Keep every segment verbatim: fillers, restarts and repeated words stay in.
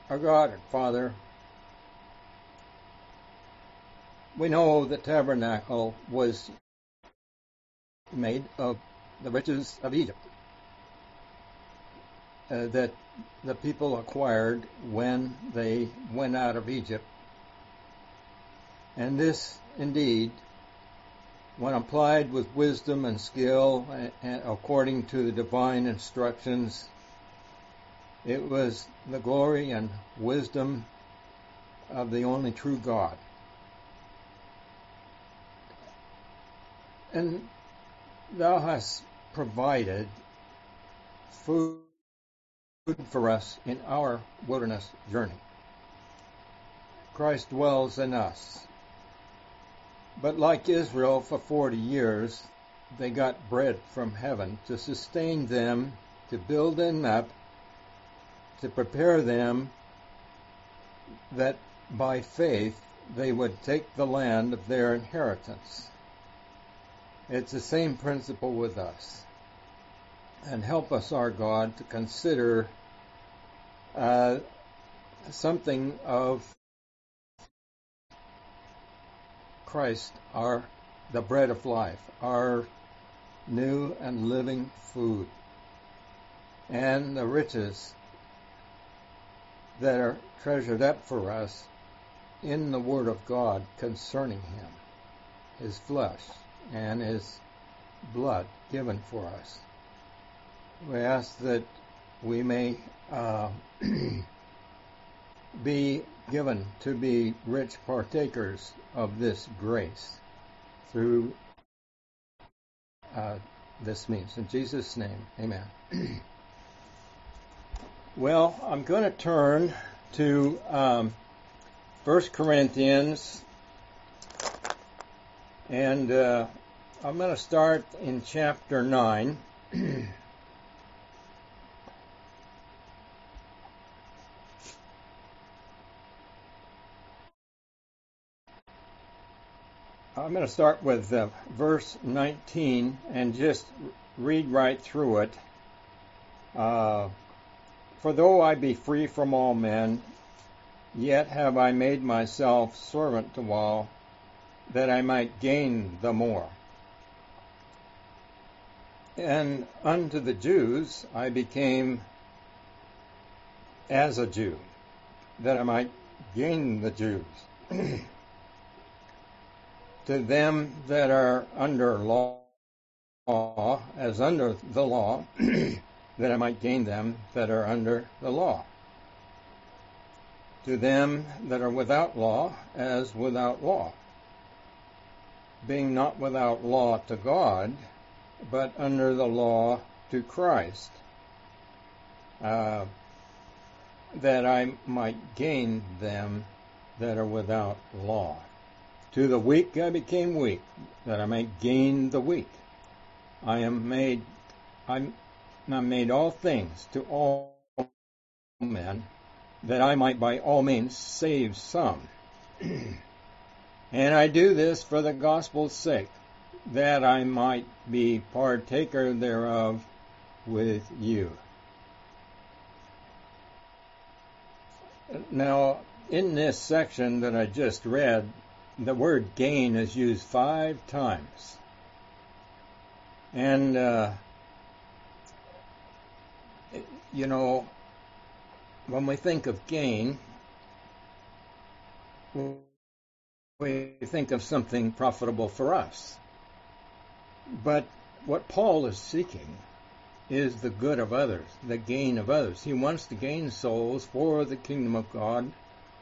Our God and Father, we know the tabernacle was made of the riches of Egypt uh, that the people acquired when they went out of Egypt. And this, indeed, when applied with wisdom and skill and, and according to the divine instructions, it was the glory and wisdom of the only true God. And thou hast provided food for us in our wilderness journey. Christ dwells in us. But like Israel for forty years, they got bread from heaven to sustain them, to build them up, to prepare them that by faith they would take the land of their inheritance. It's the same principle with us. And help us, our God, to consider uh, something of Christ, our the bread of life, our new and living food, and the riches that are treasured up for us in the Word of God concerning Him, His flesh, and His blood given for us. We ask that we may uh, be given to be rich partakers of this grace through uh, this means. In Jesus' name, amen. Well, I'm going to turn to um, First Corinthians, and uh, I'm going to start in chapter nine. I'm going to start with uh, verse nineteen and just read right through it. Uh, For though I be free from all men, yet have I made myself servant to all, that I might gain the more. And unto the Jews I became as a Jew, that I might gain the Jews. To them that are under law, as under the law, that I might gain them that are under the law. To them that are without law, as without law, being not without law to God, but under the law to Christ, uh, that I might gain them that are without law. To the weak I became weak, that I might gain the weak. I am made, I'm, I made all things to all men, that I might by all means save some. And I do this for the gospel's sake, that I might be partaker thereof with you. Now, in this section that I just read, the word gain is used five times. And, uh, you know, when we think of gain, we think of something profitable for us. But what Paul is seeking is the good of others, the gain of others. He wants to gain souls for the kingdom of God.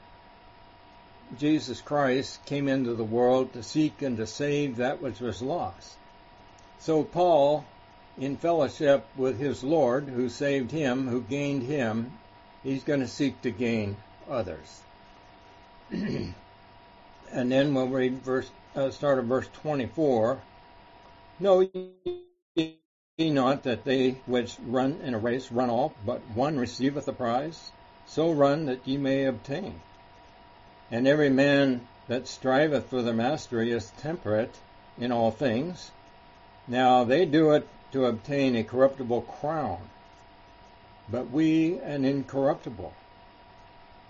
Jesus Christ came into the world to seek and to save that which was lost. So Paul, in fellowship with his Lord, who saved him, who gained him, he's going to seek to gain others. And then we'll read verse, uh, start at verse twenty-four. Know ye not that they which run in a race run all, but one receiveth the prize? So run that ye may obtain. And every man that striveth for the mastery is temperate in all things. Now they do it to obtain a corruptible crown, but we an incorruptible.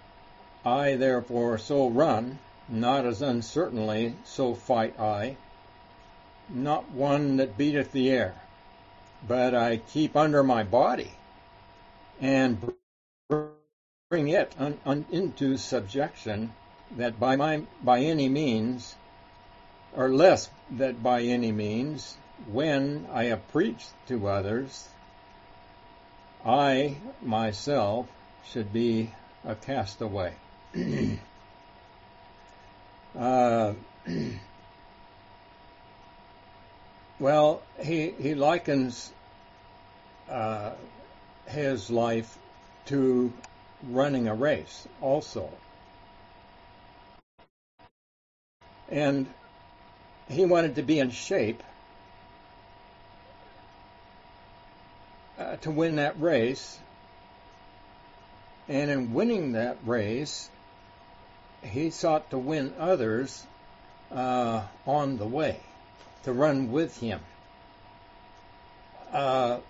I therefore so run, not as uncertainly, so fight I, not one that beateth the air, but I keep under my body, and bring it un, un, into subjection, that by my by any means, or less that by any means, when I have preached to others, I myself should be a castaway. uh, well, he he likens uh, his life to running a race also. And he wanted to be in shape uh, to win that race. And in winning that race, he sought to win others uh, on the way, to run with him. Uh,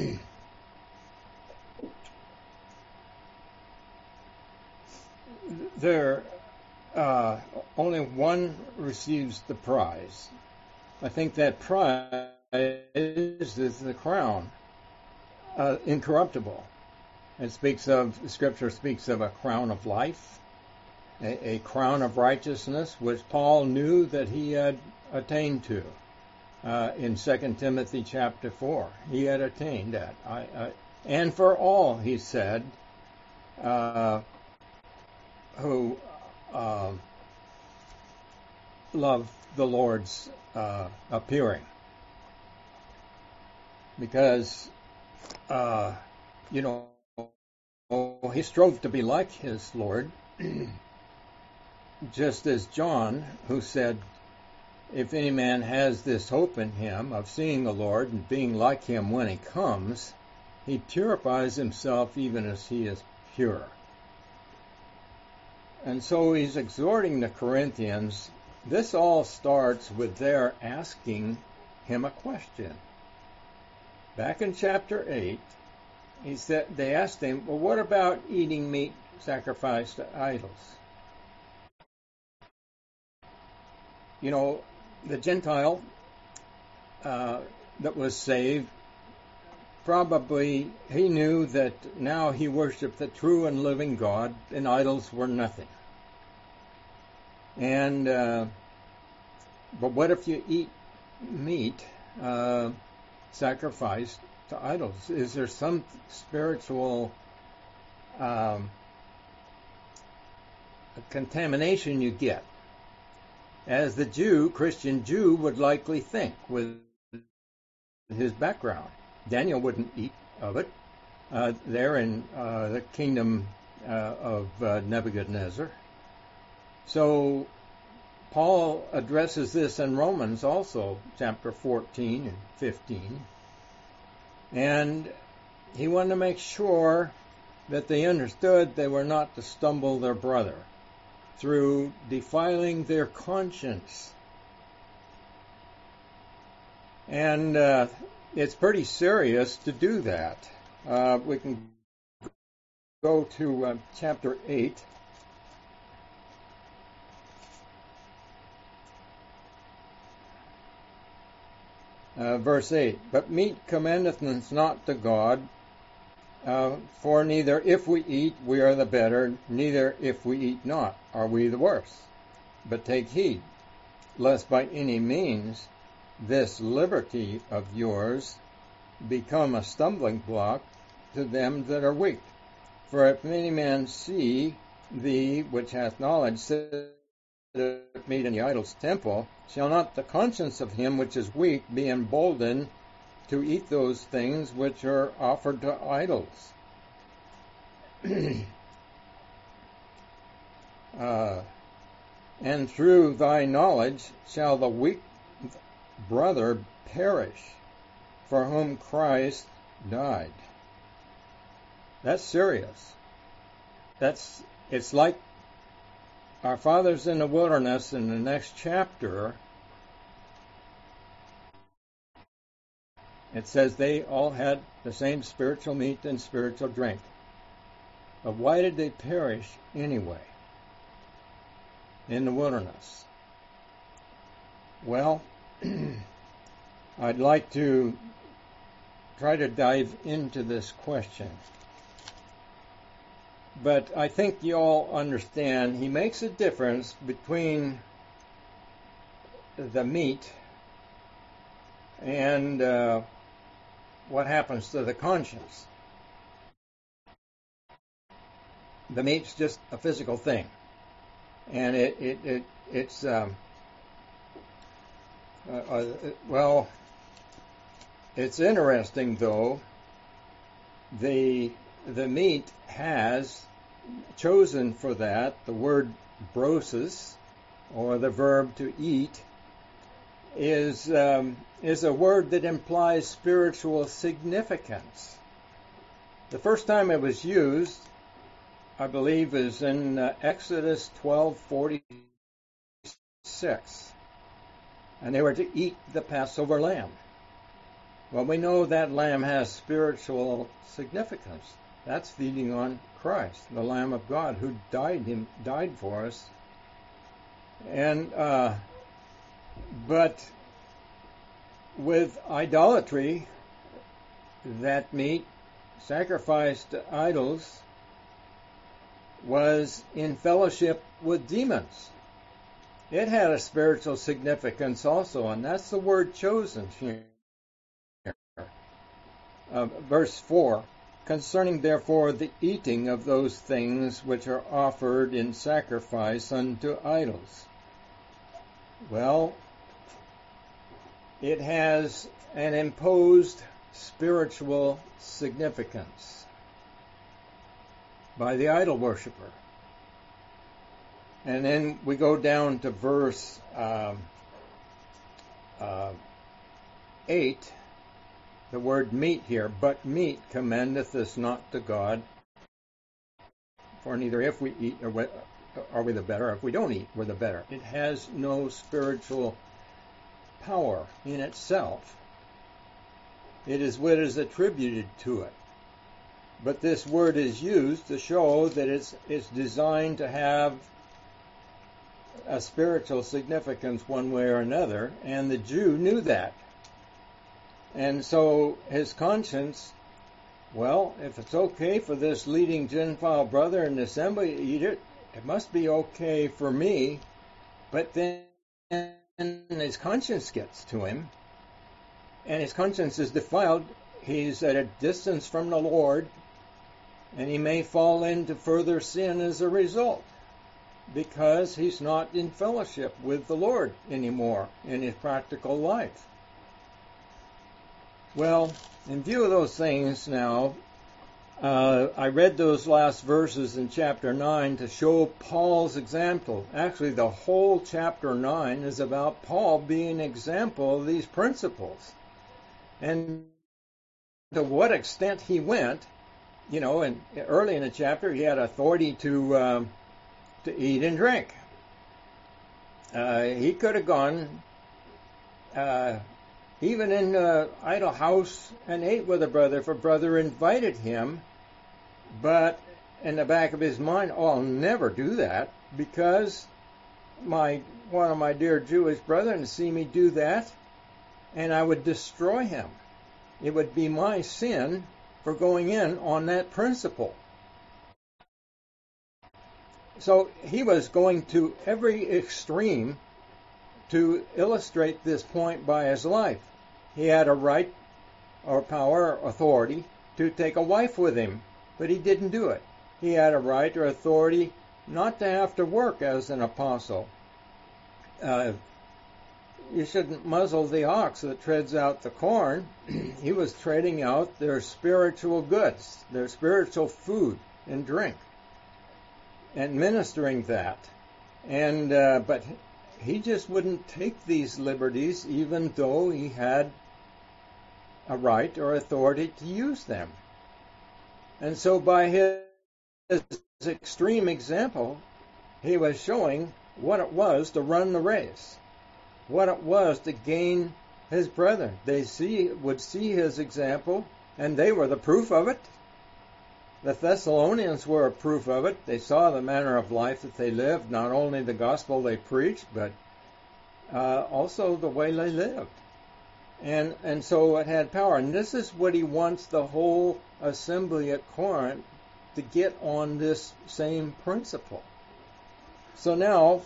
there, uh, only one receives the prize. I think that prize is the crown, uh, incorruptible. It speaks of, Scripture speaks of a crown of life, a, a crown of righteousness, which Paul knew that he had attained to. Uh, in Second Timothy chapter four, he had attained that. I, I, and for all, he said, uh, who uh, love the Lord's uh, appearing. Because, uh, you know, he strove to be like his Lord, just as John, who said, if any man has this hope in him of seeing the Lord and being like him when he comes, he purifies himself even as he is pure. And so he's exhorting the Corinthians. This all starts with their asking him a question. Back in chapter eight, he said, they asked him, well, what about eating meat sacrificed to idols? You know, the Gentile uh, that was saved, probably he knew that now he worshiped the true and living God, and idols were nothing. And uh, but what if you eat meat uh, sacrificed to idols? Is there some spiritual um, contamination you get? As the Jew, Christian Jew, would likely think with his background. Daniel wouldn't eat of it. Uh, there in uh, the kingdom uh, of uh, Nebuchadnezzar. So Paul addresses this in Romans also, chapter fourteen and fifteen. And he wanted to make sure that they understood they were not to stumble their brother through defiling their conscience. And uh, it's pretty serious to do that. Uh, we can go to uh, chapter eight. Uh, verse eight, but meat commendeth us not to God, uh, for neither if we eat we are the better, neither if we eat not are we the worse. But take heed, lest by any means this liberty of yours become a stumbling block to them that are weak. For if any man see thee, which hath knowledge, sit at meat in the idol's temple, shall not the conscience of him which is weak be emboldened to eat those things which are offered to idols? uh, and through thy knowledge shall the weak brother perish, for whom Christ died. That's serious. That's, it's like our fathers in the wilderness in the next chapter. It says they all had the same spiritual meat and spiritual drink. But why did they perish anyway? in the wilderness? Well, I'd like to try to dive into this question. But I think you all understand he makes a difference between the meat and uh, what happens to the conscience. The meat's just a physical thing, and it it, it it's um, uh, uh, well, it's interesting though. The the meat has chosen for that the word brosis, or the verb to eat, is um, is a word that implies spiritual significance. The first time it was used, I believe, is in uh, Exodus twelve forty-six, and they were to eat the Passover lamb. Well, we know that lamb has spiritual significance. That's feeding on Christ, the Lamb of God, who died him died for us. And uh, but with idolatry, that meat sacrificed to idols was in fellowship with demons. It had a spiritual significance also, and that's the word chosen here. Uh, verse four, concerning therefore the eating of those things which are offered in sacrifice unto idols. Well, it has an imposed spiritual significance by the idol worshiper. And then we go down to verse um, uh, eight, the word meat here, but meat commendeth us not to God, for neither if we eat or are we the better, if we don't eat, we're the better. It has no spiritual power in itself. It is what is attributed to it. But this word is used to show that it's it's designed to have a spiritual significance one way or another, and the Jew knew that. And so his conscience, well, if it's okay for this leading Gentile brother in the assembly to eat it, it must be okay for me. But then his conscience gets to him, and his conscience is defiled. He's at a distance from the Lord, and he may fall into further sin as a result, because he's not in fellowship with the Lord anymore in his practical life. Well, in view of those things now, uh, I read those last verses in chapter nine to show Paul's example. Actually, the whole chapter nine is about Paul being an example of these principles. And to what extent he went, you know, and early in the chapter, he had authority to um, to eat and drink. Uh, he could have gone uh, even in the idol house and ate with a brother if a brother invited him, but in the back of his mind, oh, I'll never do that, because my one of my dear Jewish brethren see me do that, and I would destroy him. It would be my sin for going in on that principle. So he was going to every extreme to illustrate this point by his life. He had a right or power or authority to take a wife with him, but he didn't do it. He had a right or authority not to have to work as an apostle. Uh, you shouldn't muzzle the ox that treads out the corn. He was trading out their spiritual goods, their spiritual food and drink, and ministering that. And uh, but he just wouldn't take these liberties, even though he had a right or authority to use them. And so by his, his extreme example, he was showing what it was to run the race, what it was to gain his brethren. They see would see his example, and they were the proof of it. The Thessalonians were a proof of it. They saw the manner of life that they lived, not only the gospel they preached, but uh, also the way they lived. And and so it had power. And this is what he wants the whole assembly at Corinth to get on this same principle. So now,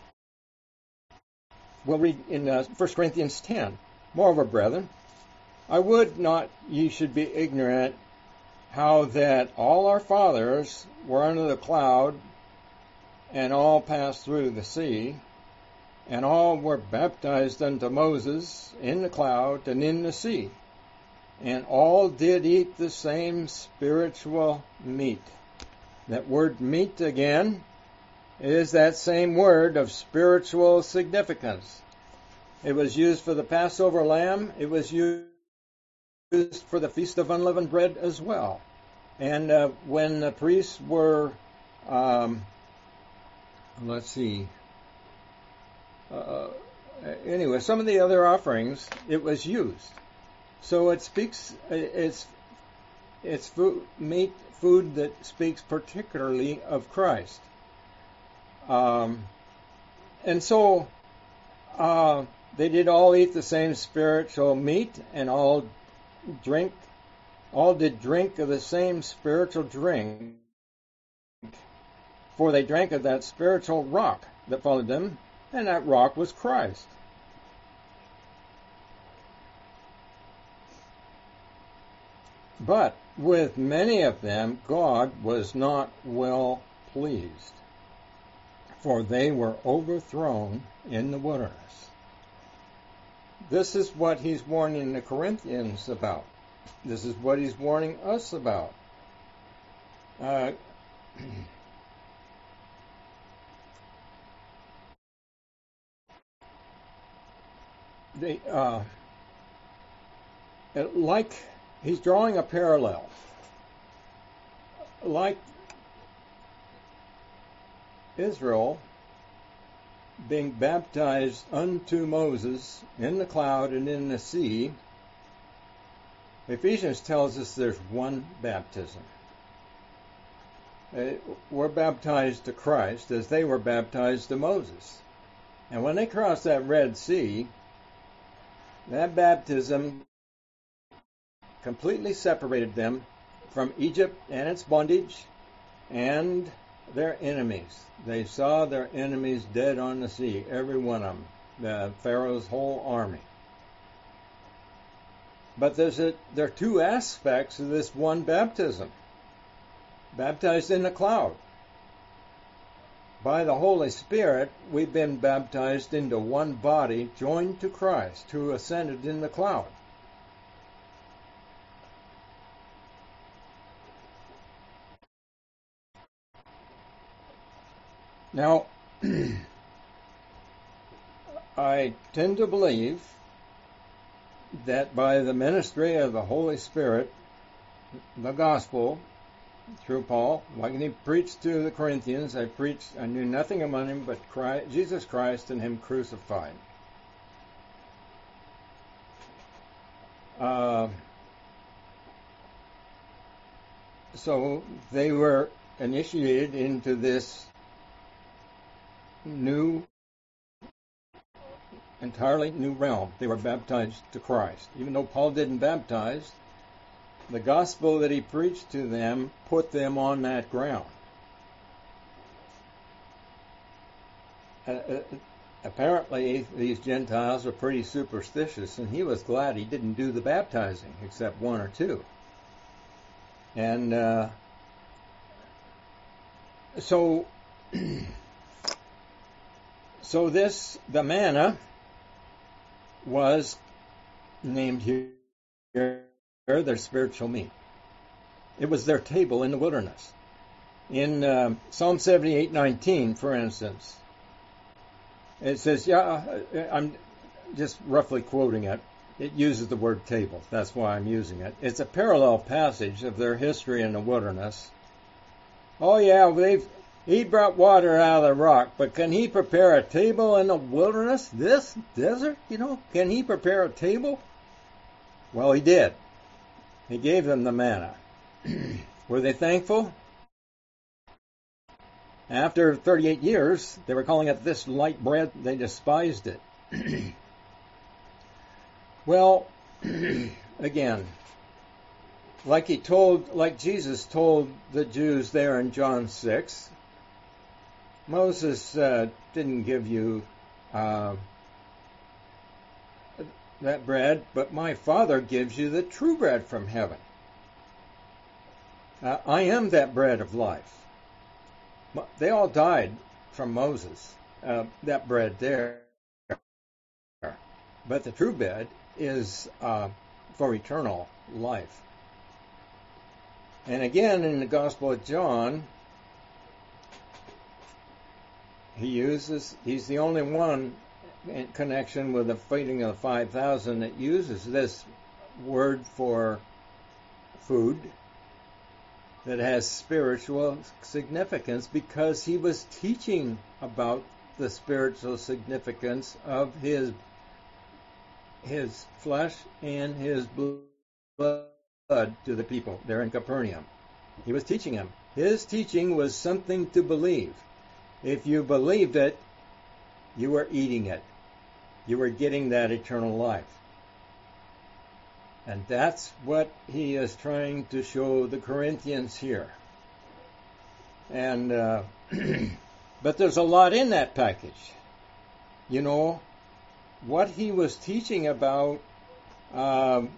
we'll read in uh, First Corinthians ten. Moreover, brethren, I would not ye should be ignorant how that all our fathers were under the cloud, and all passed through the sea, and all were baptized unto Moses in the cloud and in the sea, and all did eat the same spiritual meat. That word meat again is that same word of spiritual significance. It was used for the Passover lamb. It was used for the Feast of Unleavened Bread as well. And uh, when the priests were, um, let's see, uh, anyway, some of the other offerings, it was used. So it speaks, it's, it's food, meat, food that speaks particularly of Christ. Um, and so uh, they did all eat the same spiritual meat, and all drink, all did drink of the same spiritual drink, for they drank of that spiritual rock that followed them, and that rock was Christ. But with many of them God was not well pleased, for they were overthrown in the wilderness. This is what he's warning the Corinthians about. This is what he's warning us about. Uh, they, uh, like, he's drawing a parallel. Like Israel being baptized unto Moses in the cloud and in the sea, Ephesians tells us there's one baptism. We're baptized to Christ as they were baptized to Moses. And when they crossed that Red Sea, that baptism completely separated them from Egypt and its bondage and their enemies. They saw their enemies dead on the sea, every one of them, the Pharaoh's whole army. But there's a, there are two aspects of this one baptism. Baptized in the cloud. By the Holy Spirit, we've been baptized into one body, joined to Christ, who ascended in the cloud. Now, I tend to believe that by the ministry of the Holy Spirit, the gospel, through Paul, like he preached to the Corinthians, I preached, I knew nothing among him but Christ, Jesus Christ and him crucified. Uh, so they were initiated into this new, entirely new realm. They were baptized to Christ. Even though Paul didn't baptize, the gospel that he preached to them put them on that ground. Uh, uh, apparently, these Gentiles were pretty superstitious, and he was glad he didn't do the baptizing, except one or two. And uh, so, so this, the manna, was named here their spiritual meat. It was their table in the wilderness. In uh, Psalm seventy-eight nineteen, for instance, it says, yeah, I'm just roughly quoting it. It uses the word table. That's why I'm using it. It's a parallel passage of their history in the wilderness. Oh yeah, they've, he brought water out of the rock, but can he prepare a table in the wilderness? This desert, you know, can he prepare a table? Well, he did. He gave them the manna. Were they thankful? After thirty-eight years, they were calling it this light bread. They despised it. Well, again, like he told, like Jesus told the Jews there in John six, Moses uh, didn't give you uh, that bread, but my Father gives you the true bread from heaven. Uh, I am that bread of life. They all died from Moses, uh, that bread there. But the true bread is uh, for eternal life. And again, in the Gospel of John, he uses, he's the only one in connection with the feeding of the five thousand that uses this word for food that has spiritual significance, because he was teaching about the spiritual significance of his his flesh and his blood to the people there in Capernaum. He was teaching them. His teaching was something to believe. If you believed it, you were eating it. You were getting that eternal life. And that's what he is trying to show the Corinthians here. And uh, but there's a lot in that package. You know, what he was teaching about um,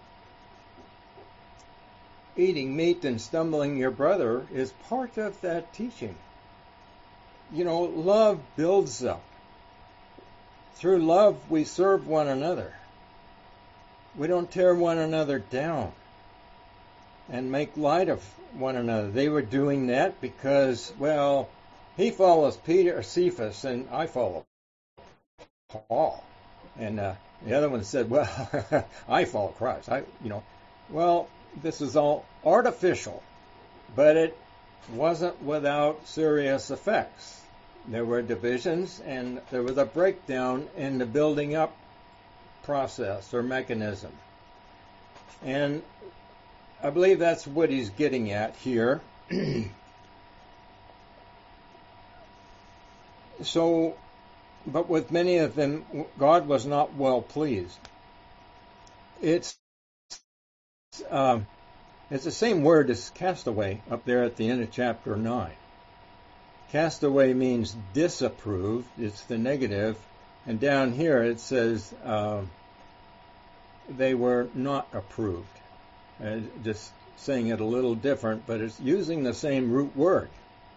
eating meat and stumbling your brother is part of that teaching. You know, love builds up. Through love, we serve one another. We don't tear one another down and make light of one another. They were doing that because, well, he follows Peter or Cephas, and I follow Paul. And uh, the other one said, well, I follow Christ. I, you know, well, this is all artificial, but it wasn't without serious effects. There were divisions, and there was a breakdown in the building up process or mechanism. And I believe that's what he's getting at here. So, but with many of them, God was not well pleased. It's um, it's the same word as castaway up there at the end of chapter nine. Castaway means disapproved. It's the negative. And down here it says uh, they were not approved. Uh, just saying it a little different, but it's using the same root word.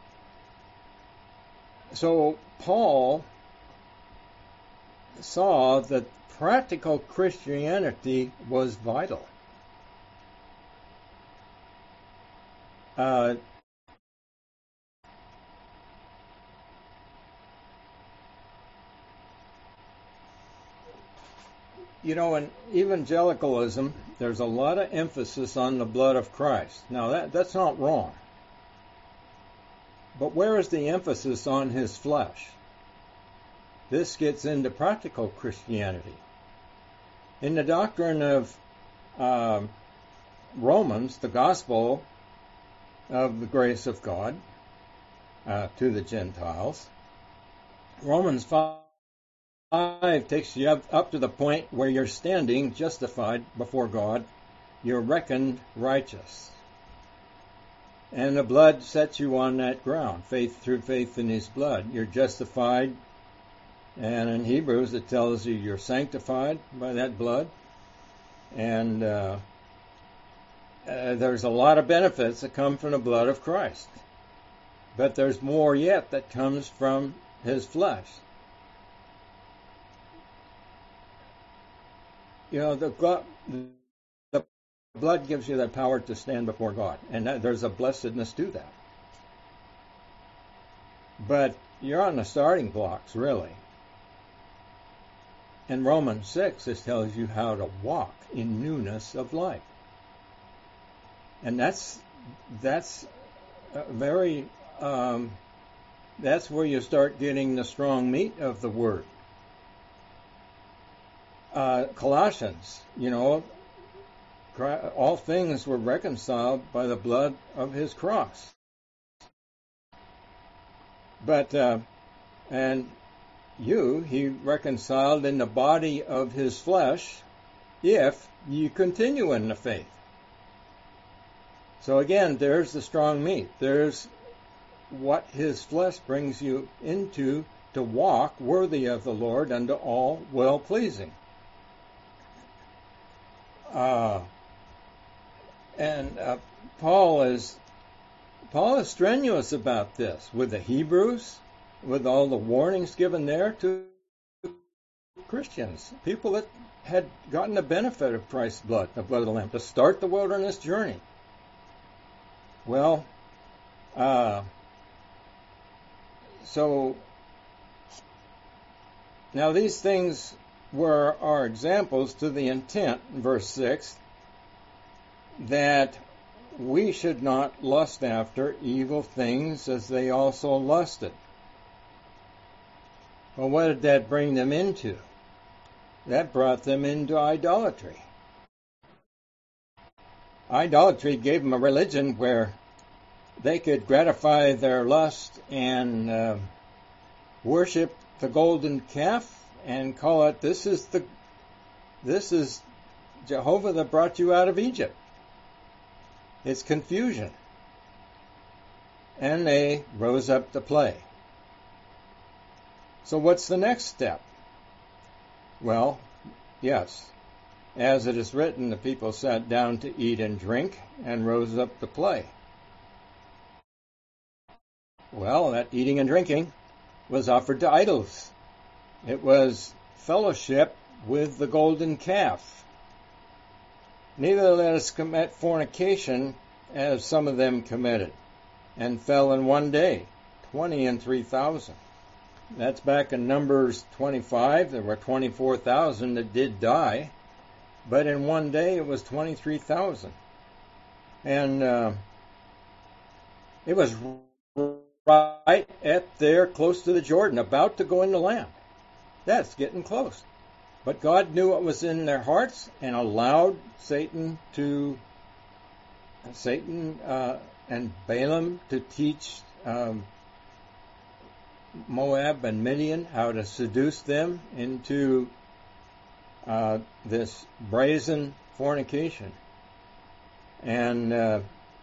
So Paul saw that practical Christianity was vital. Uh, You know, in evangelicalism, there's a lot of emphasis on the blood of Christ. Now, that, that's not wrong. But where is the emphasis on his flesh? This gets into practical Christianity. In the doctrine of uh, Romans, the gospel of the grace of God uh, to the Gentiles, Romans five takes you up, up to the point where you're standing justified before God. You're reckoned righteous. And the blood sets you on that ground, faith through faith in his blood. You're justified. And in Hebrews it tells you you're sanctified by that blood. And uh, uh, there's a lot of benefits that come from the blood of Christ. But there's more yet that comes from his flesh. You know, the, God, the blood gives you that power to stand before God, and that, there's a blessedness to that. But you're on the starting blocks, really. In Romans six, it tells you how to walk in newness of life. And that's that's very, um, that's where you start getting the strong meat of the Word. Uh, Colossians, you know, all things were reconciled by the blood of his cross. But, uh, and you he reconciled in the body of his flesh, if you continue in the faith. So again, there's the strong meat. There's what his flesh brings you into to walk worthy of the Lord unto all well-pleasing. Uh, and uh, Paul is Paul is strenuous about this with the Hebrews, with all the warnings given there to Christians, people that had gotten the benefit of Christ's blood, the blood of the Lamb, to start the wilderness journey. Well, uh, so now these things were our examples to the intent, verse six, that we should not lust after evil things as they also lusted. Well, what did that bring them into? That brought them into idolatry. Idolatry gave them a religion where they could gratify their lust and uh, worship the golden calf and call it, this is the this is Jehovah that brought you out of Egypt. It's confusion. And they rose up to play. So what's the next step? Well, yes, as it is written, the people sat down to eat and drink and rose up to play. Well, that eating and drinking was offered to idols. It was fellowship with the golden calf. Neither let us commit fornication, as some of them committed, and fell in one day, twenty and three thousand. That's back in Numbers twenty-five. There were twenty-four thousand that did die, but in one day it was twenty-three thousand. And uh, it was right at there, close to the Jordan, about to go in the land. That's getting close. But God knew what was in their hearts and allowed Satan to, Satan uh, and Balaam to teach um, Moab and Midian how to seduce them into uh, this brazen fornication. And uh,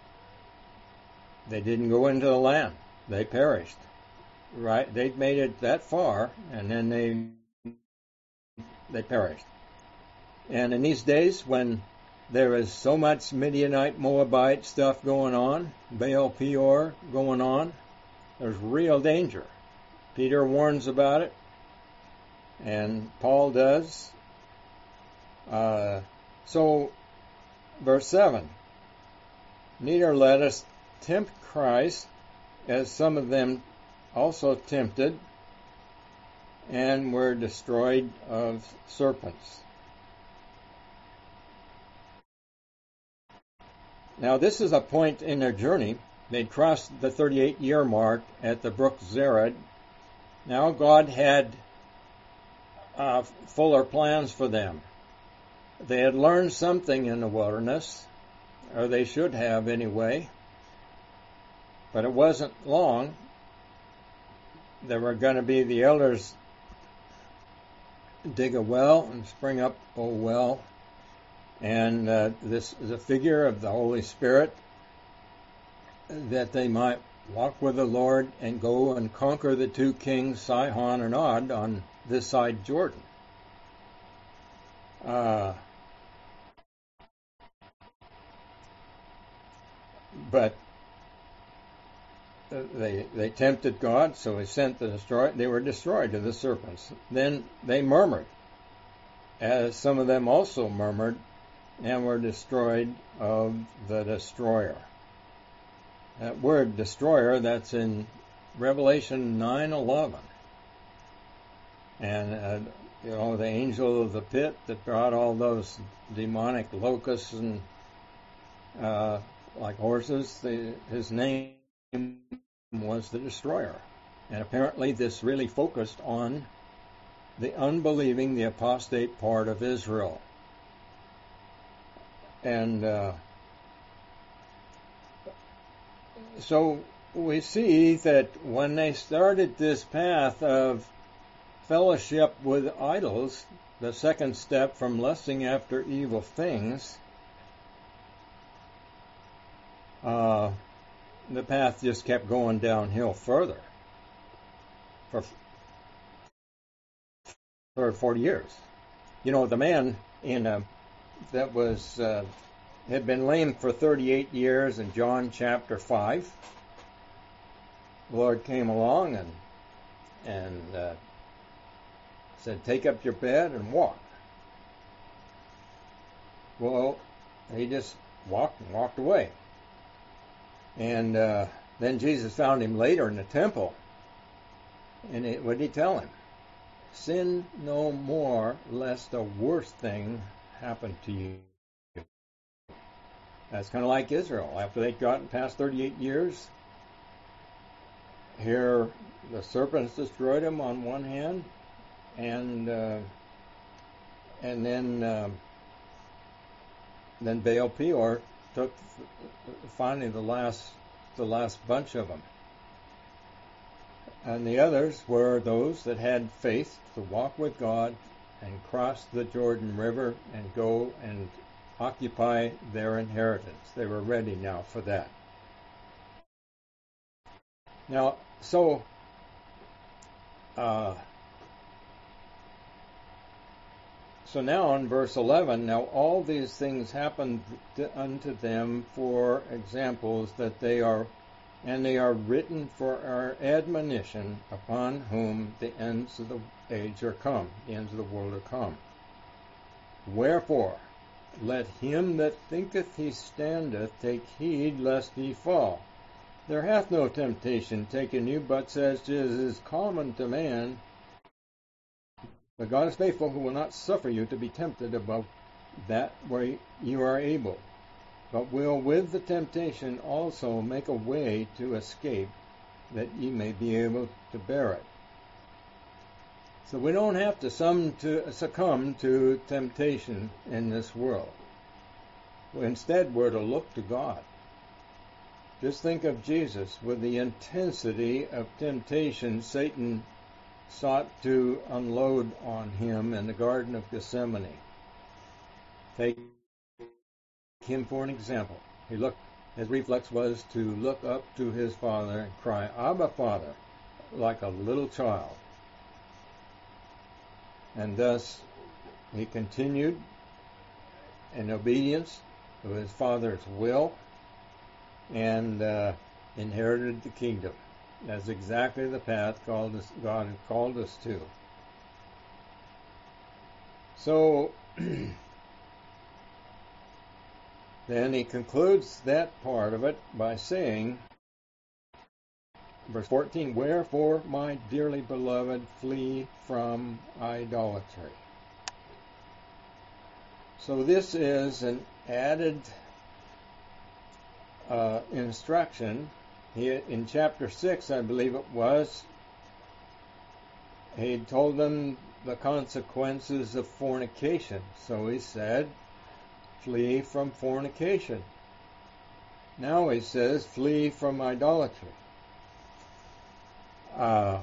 they didn't go into the land. They perished. Right? They'd made it that far, and then they they perished. And in these days, when there is so much Midianite, Moabite stuff going on, Baal Peor going on, there's real danger. Peter warns about it, and Paul does. Uh, so, verse seven, neither let us tempt Christ, as some of them also tempted, and were destroyed of serpents. Now, this is a point in their journey. They'd crossed the thirty-eight year mark at the brook Zered. Now God had uh, fuller plans for them. They had learned something in the wilderness, or they should have anyway, but it wasn't long. There were going to be the elders dig a well and spring up a well, and uh, this is a figure of the Holy Spirit, that they might walk with the Lord and go and conquer the two kings, Sihon and Og, on this side Jordan. Uh, but they they tempted God, so he sent the destroyer. They were destroyed to the serpents. Then they murmured, as some of them also murmured, and were destroyed of the destroyer. That word destroyer, that's in Revelation nine eleven. And, uh, you know, the angel of the pit that brought all those demonic locusts and uh, like horses, the, his name was the destroyer. And apparently this really focused on the unbelieving, the apostate part of Israel. and uh, so we see that when they started this path of fellowship with idols, the second step from lusting after evil things, uh, the path just kept going downhill further for, for forty years. You know, the man in uh, that was uh, had been lame for thirty-eight years in John chapter five. The Lord came along and and uh, said, "Take up your bed and walk." Well, he just walked and walked away. And uh, then Jesus found him later in the temple. And it, what did he tell him? Sin no more, lest a worse thing happen to you. That's kind of like Israel. After they'd gotten past thirty-eight years, here the serpents destroyed them on one hand, and uh, and then uh, then Baal Peor took finally the last the last bunch of them, and the others were those that had faith to walk with God and cross the Jordan River and go and occupy their inheritance. They were ready now for that. Now, so uh, so now in verse eleven, now all these things happened unto them for examples, that they are, and they are written for our admonition, upon whom the ends of the age are come, the ends of the world are come. Wherefore, let him that thinketh he standeth take heed lest he fall. There hath no temptation taken you, but such as is common to man. But God is faithful, who will not suffer you to be tempted above that where you are able, but will with the temptation also make a way to escape, that ye may be able to bear it. So we don't have to succumb to temptation in this world. Instead, we're to look to God. Just think of Jesus with the intensity of temptation Satan sought to unload on him in the Garden of Gethsemane. Take him for an example. He looked, his reflex was to look up to his Father and cry, "Abba, Father," like a little child. And thus he continued in obedience to his Father's will and uh, inherited the kingdom. That's exactly the path called us, God had called us to. So then he concludes that part of it by saying, verse fourteen, "Wherefore, my dearly beloved, flee from idolatry." So this is an added uh, instruction. He, in chapter six, I believe it was, he told them the consequences of fornication. So he said, flee from fornication. Now he says, flee from idolatry. Uh,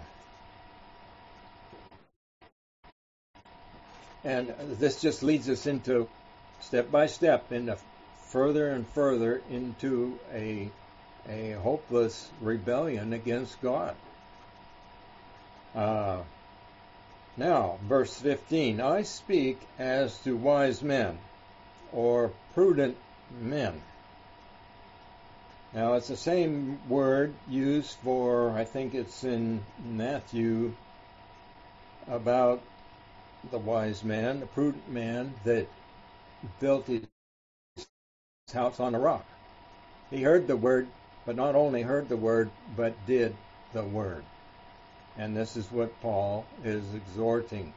and this just leads us into, step by step, into further and further into a a hopeless rebellion against God. Uh, now, verse fifteen, "I speak as to wise men," or prudent men. Now, it's the same word used for, I think it's in Matthew, about the wise man, the prudent man that built his house on a rock. He heard the word, but not only heard the word, but did the word. And this is what Paul is exhorting.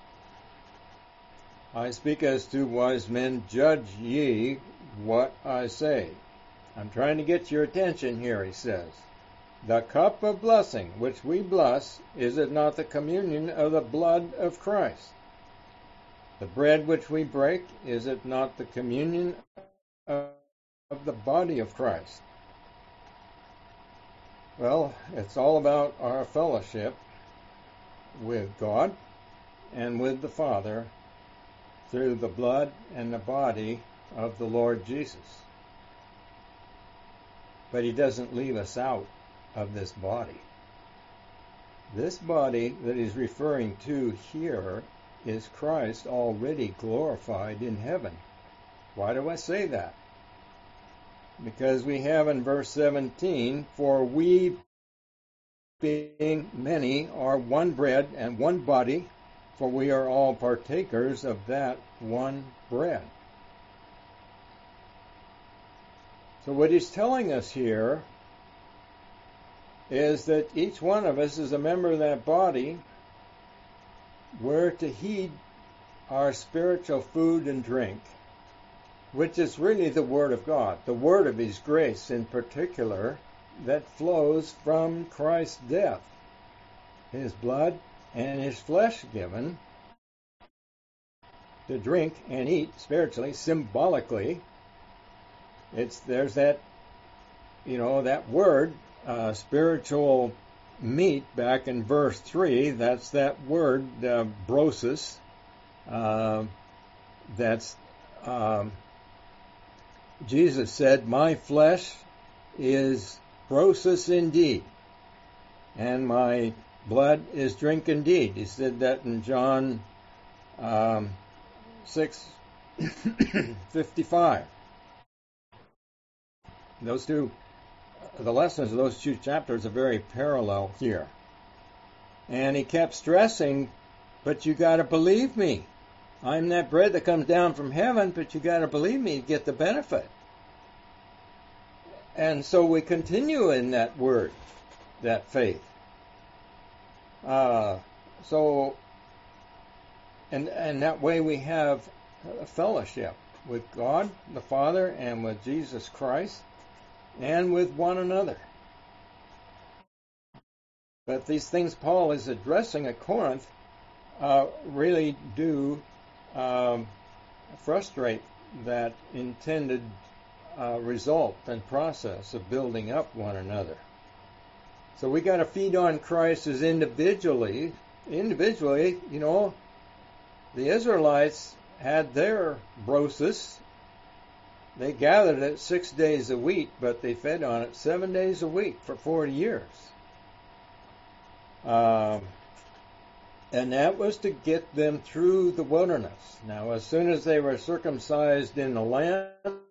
"I speak as to wise men, judge ye what I say." I'm trying to get your attention here, he says. "The cup of blessing which we bless, is it not the communion of the blood of Christ? The bread which we break, is it not the communion of the body of Christ? Well, it's all about our fellowship with God and with the Father through the blood and the body of the Lord Jesus. But he doesn't leave us out of this body. This body that he's referring to here is Christ already glorified in heaven. Why do I say that? Because we have in verse seventeen, for we being many are one bread and one body, for we are all partakers of that one bread. So what he's telling us here is that each one of us is a member of that body. We're to heed our spiritual food and drink, which is really the Word of God, the Word of His grace in particular, that flows from Christ's death, His blood and His flesh given to drink and eat spiritually, symbolically. It's there's that, you know, that word, uh, spiritual meat, back in verse three. That's that word, uh, brosis. Uh, that's um, Jesus said, "My flesh is brosis indeed, and my blood is drink indeed." He said that in John um, six fifty-five. Those two, the lessons of those two chapters are very parallel here. And he kept stressing, but you got to believe me. I'm that bread that comes down from heaven, but you got to believe me to get the benefit. And so we continue in that word, that faith. Uh, so, and and that way we have a fellowship with God the Father and with Jesus Christ and with one another. But these things Paul is addressing at Corinth uh, really do um, frustrate that intended uh, result and process of building up one another. So we got to feed on Christ as individually. Individually, you know, the Israelites had their brosis. They gathered it six days a week, but they fed on it seven days a week for forty years. Um, and that was to get them through the wilderness. Now, as soon as they were circumcised in the land,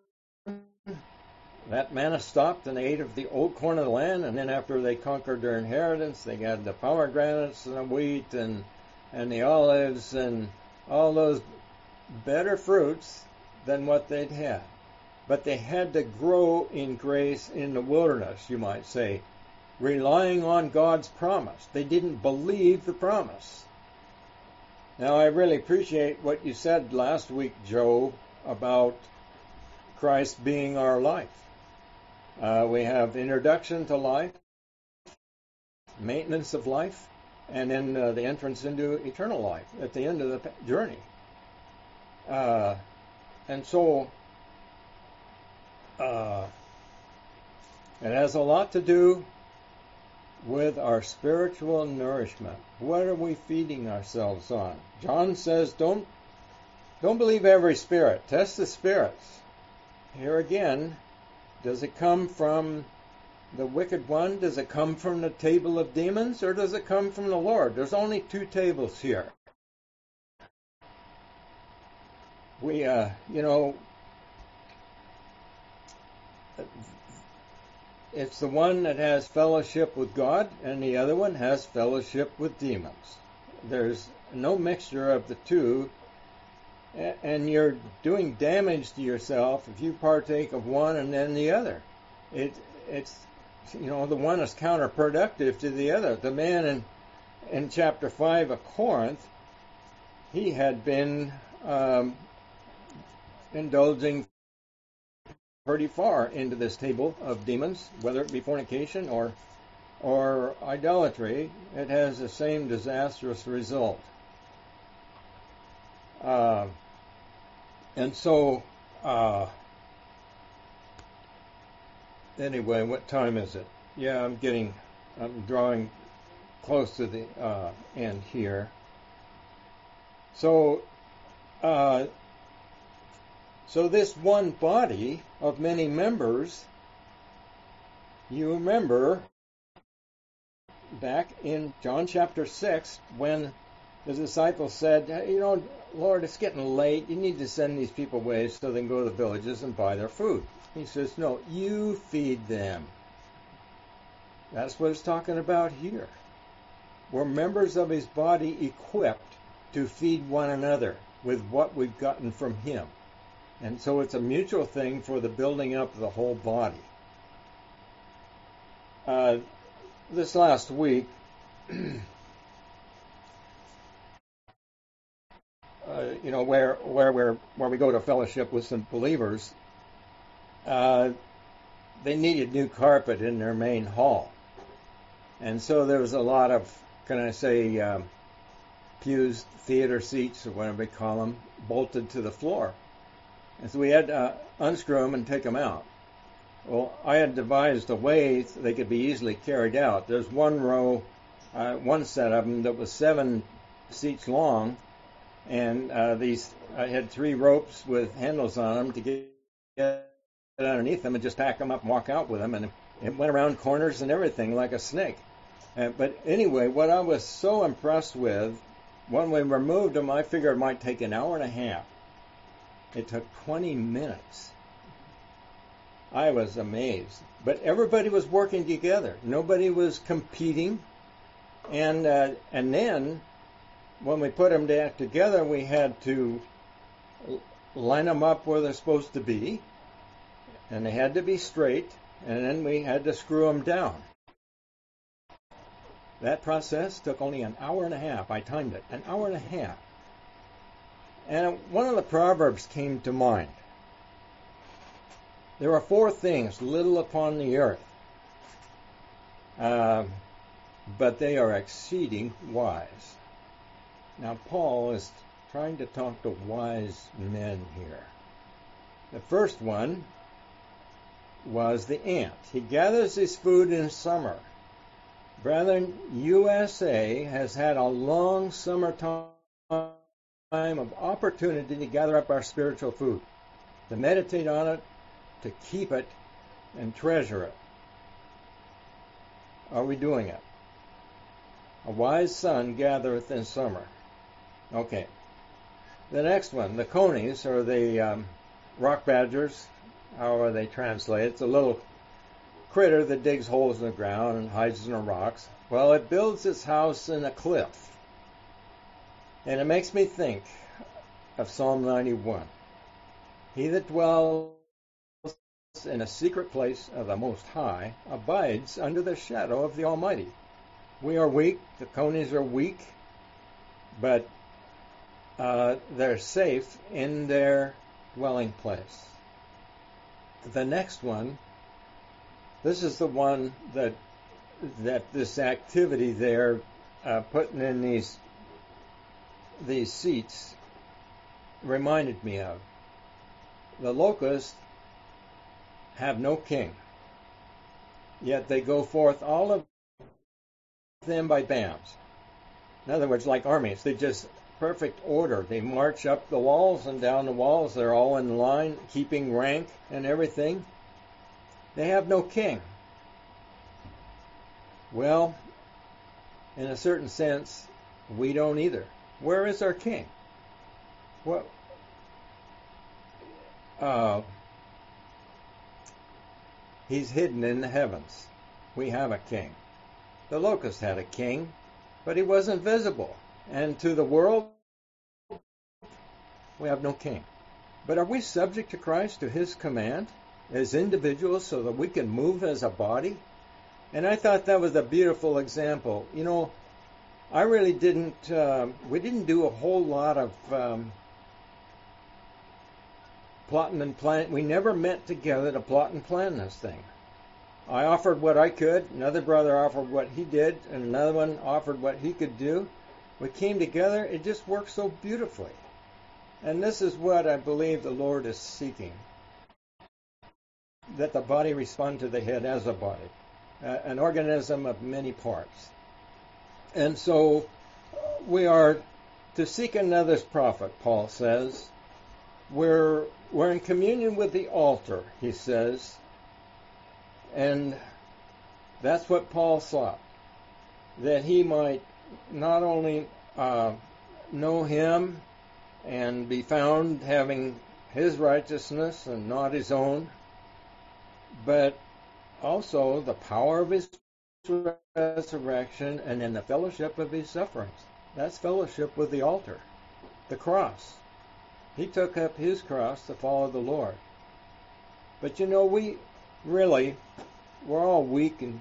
that manna stopped and they ate of the old corn of the land. And then after they conquered their inheritance, they got the pomegranates and the wheat and, and the olives and all those better fruits than what they'd had. But they had to grow in grace in the wilderness, you might say, relying on God's promise. They didn't believe the promise. Now, I really appreciate what you said last week, Joe, about Christ being our life. Uh, we have introduction to life, maintenance of life, and then uh, the entrance into eternal life at the end of the journey. Uh, and so, uh, it has a lot to do with our spiritual nourishment. What are we feeding ourselves on? John says, don't, don't believe every spirit. Test the spirits. Here again, does it come from the wicked one? Does it come from the table of demons? Or does it come from the Lord? There's only two tables here. We, uh, you know, it's the one that has fellowship with God, and the other one has fellowship with demons. There's no mixture of the two, and you're doing damage to yourself if you partake of one and then the other. It, it's, you know, the one is counterproductive to the other. The man in, in chapter five of Corinth, he had been um, indulging pretty far into this table of demons, whether it be fornication or or idolatry. It has the same disastrous result. Uh, and so, uh, Anyway, what time is it? Yeah, I'm getting, I'm drawing close to the uh, end here. So, uh, so this one body of many members, you remember back in John chapter six when the disciples said, you know, Lord, it's getting late. You need to send these people away so they can go to the villages and buy their food. He says, no, you feed them. That's what it's talking about here. We're members of his body equipped to feed one another with what we've gotten from him. And so it's a mutual thing for the building up of the whole body. Uh, this last week, Uh, you know, where where where where we go to fellowship with some believers, uh, they needed new carpet in their main hall, and so there was a lot of, can I say, um, pews, theater seats, or whatever they call them, bolted to the floor, and so we had to uh, unscrew them and take them out. Well, I had devised a way so they could be easily carried out. There's one row, uh, one set of them that was seven seats long. And uh, these, I had three ropes with handles on them to get, get underneath them and just pack them up and walk out with them. And it went around corners and everything like a snake. Uh, but anyway, what I was so impressed with, when we removed them, I figured it might take an hour and a half. It took twenty minutes. I was amazed. But everybody was working together. Nobody was competing. And uh, and then, when we put them back together, we had to line them up where they're supposed to be, and they had to be straight, and then we had to screw them down. That process took only an hour and a half. I timed it, an hour and a half. And one of the Proverbs came to mind. There are four things little upon the earth, uh, but they are exceeding wise. Now, Paul is trying to talk to wise men here. The first one was the ant. He gathers his food in summer. Brethren, U S A has had a long summertime of opportunity to gather up our spiritual food, to meditate on it, to keep it, and treasure it. Are we doing it? A wise son gathereth in summer. Okay. The next one, the conies, or the um, rock badgers, however they translate it. It's a little critter that digs holes in the ground and hides in the rocks. Well, it builds its house in a cliff. And it makes me think of Psalm ninety-one. He that dwells in a secret place of the Most High abides under the shadow of the Almighty. We are weak, the conies are weak, but Uh, they're safe in their dwelling place. The next one, this is the one that that this activity there, uh, putting in these these seats, reminded me of. The locusts have no king, yet they go forth all of them by bands. In other words, like armies, they just perfect order. They march up the walls and down the walls. They're all in line, keeping rank and everything. They have no king. Well, in a certain sense, we don't either. Where is our king? What? Uh, he's hidden in the heavens. We have a king. The locust had a king, but he wasn't visible. And to the world, we have no king. But are we subject to Christ, to his command, as individuals, so that we can move as a body? And I thought that was a beautiful example. You know, I really didn't, uh, we didn't do a whole lot of um, plotting and plan. We never met together to plot and plan this thing. I offered what I could, another brother offered what he did, and another one offered what he could do. We came together, it just worked so beautifully. And this is what I believe the Lord is seeking. that the body respond to the head as a body, uh, an organism of many parts. And so we are to seek another's profit, Paul says. We're, we're in communion with the altar, he says. And that's what Paul sought, that he might not only uh, know him and be found having his righteousness and not his own, but also the power of his resurrection and in the fellowship of his sufferings. That's fellowship with the altar, the cross. He took up his cross to follow the Lord. But you know, we really, we're all weak and